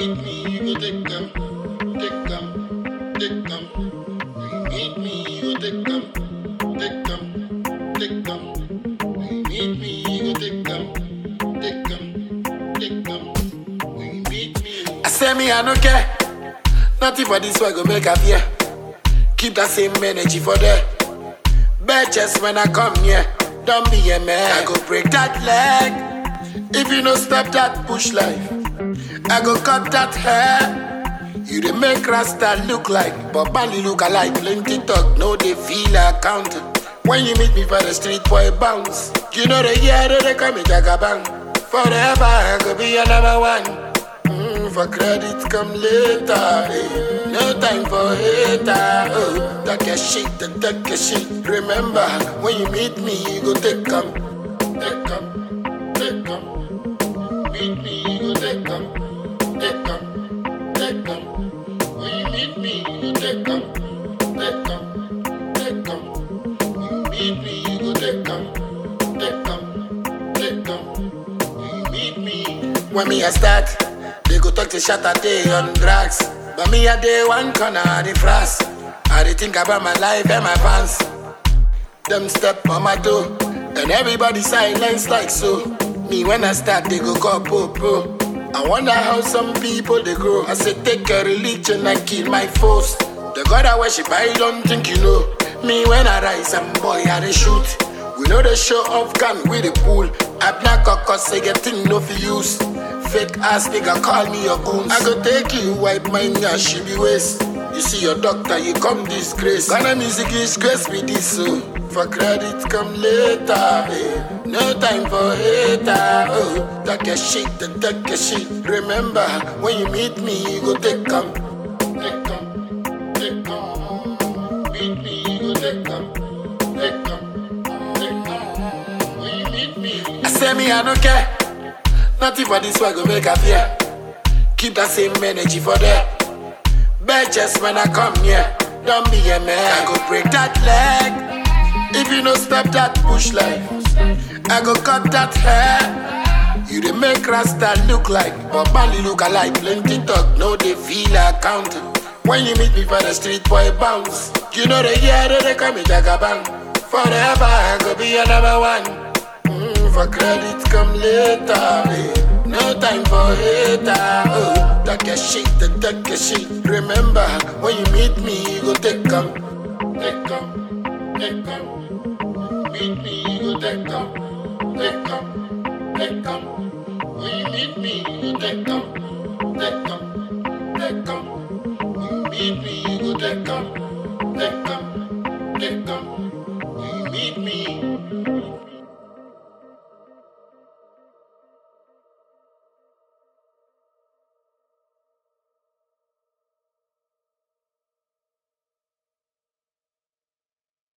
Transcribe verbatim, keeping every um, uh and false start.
meet me, you go take them, take them, take them. When you meet me, you go take them, take them, take them. When you meet me, you go take them, take them, take them. When you meet me, I say me I no care. Nothing for this one go make a fear. Keep that same energy for there. Bitches when I come here, don't be a man. I go break that leg. If you no stop that push life, I go cut that hair. You dey make Rasta look like, but Bali look alike. Plenty talk, no they feel account. When you meet me for the street, boy bounce. You know the year that they call me Jagabang. Forever I go be your number one. Mm, for credit come later. Eh. No time for hater. Oh, take your shit and take your shit. Remember, when you meet me, you go take come, take come, take come. Meet me, you go take come, take come, take come. When you meet me, you go take come, take come, take come. When you meet me, you go take come, take come, take come. When you meet me, when me I start, they go talk to shot a day on drugs. But me a day one corner of the frost. I dey think about my life and my pants. Them step on my toe, and everybody silence like so. Me when I start, they go call po-po. I wonder how some people they grow. I say take a religion and kill my foes. The God I worship, I don't think you know. Me when I rise, I'm boy, I dey shoot. We know the show off gun with the pool. I black a cause I get thing no for use. Fake ass nigga call me your goons. I go take you, wipe my knee, she be waste. You see your doctor, you come disgrace. Gonna music is grace with this so. For credit come later, eh. No time for hater. Oh, take your shit and take your shit. Remember, when you meet me, you go take come, take come, take come. Meet me, you go take come, take come, take come. When you meet me, I say me I don't care. Nothing for this one go make a fear. Keep that same energy for there. Bitches when I come here, don't be a man. I go break that leg. If you no stop that push life, I go cut that hair. You dey make Rasta look like, but Bali look alike. Plenty talk, no they feel account. When you meet me for the street, boy bounce. You know the year that they call me Jagabang. Forever I go be your number one. Mm, for credit come later. Eh. No time for hater. Oh, take your shit and take your shit. Remember, when you meet me, you go take come, take come, take come. Meet me, you go take come, take come, take come. When you meet me, you go take come, take come, take come. When you meet me, you go take come, take come, take come.